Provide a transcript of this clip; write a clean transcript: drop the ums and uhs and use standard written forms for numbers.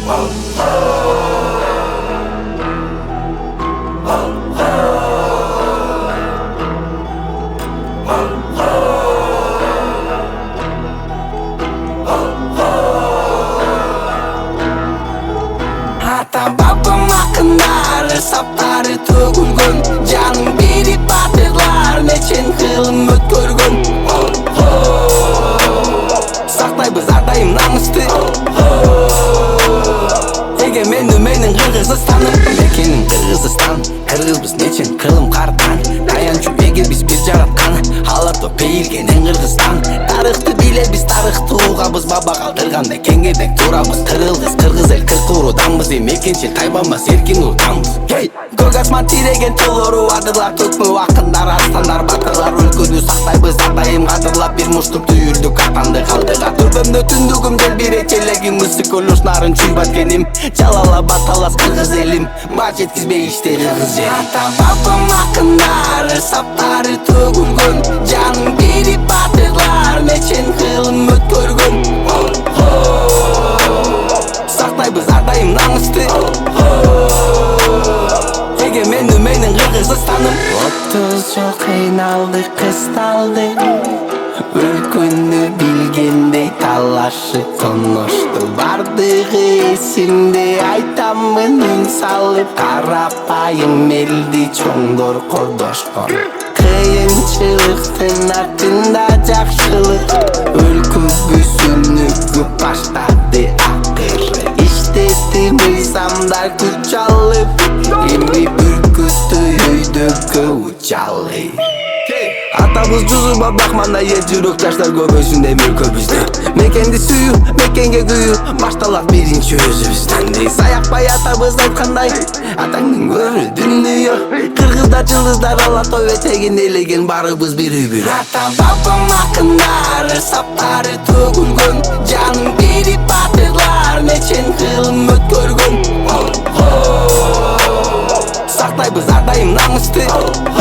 Ата бабам акындары саптары төгүлгөн, жанын берип батырлар нечен кылым өткөргөн. Сактайбыз ар дайым намысты, эгемендүү менин Кыргызстаным. Мекеним Кыргызстан, кыргызбыз нечен кылым карткан. Таянчу эге биз бир жараткан, аларда бейилгенен Кыргызстан. Тарыхты билебиз, тарыхты угабыз, баба калтырган мекенге турабыз. Кыргыз, кыргыз эл кыркууруданбыз, мекенчил тайбанбас эркин улутанбыз. Көк асман тиреген тоолору адырлар, төкмө акындар, арстандар, батырлар. Өлкөнү сактайбыз ар дайым кадырлап, бир муштук түйүлдүк атанды калдыга. Төрбөмдө түндүгүм жел бирек элегим, ысык көлөш нарын чүй баткеним. Жалала баталас кыргыз элим, баа жеткизбей иште кыргыз жери. Ата бабам акындары саптары төгүлгөн, жанын берип батырлар нечен кылым өткөргөн. Сактайбыз ар дайым намысты, эгемендүү менин Кыргызстаным. Отуз жыл кыйналдык, кысталдык, өлкөнү билгендей талашып тоношту. Бардыгы эсимде, айтамын үн салып, карапайым элди чоңдор кордошкон. Кыйынчылыктын артында жакшылык, өлкөбүзүнү баштады акыры. Иштеди мыйзамдар күч алып, эми бүркүттү өйдөгө учалы. Атабыз жузуп абдакманда эл жүрөк жаштар көбөйсүн деп өлкөбүздө. Мекенди сүйүү, мекенге күйүү, башталат биринчи өзүбүздөн. Саякпай атабыз айткандай, атаңдын көрү дүнүйө. Кыргыздар жылдыздар ала той этегин элеген, барыбыз бир үй. Ата бабам акындары саптары төгүлгөн, жанын берип батырлар нечен кылым өткөргөн. Сактайбыз ар дайым намысты,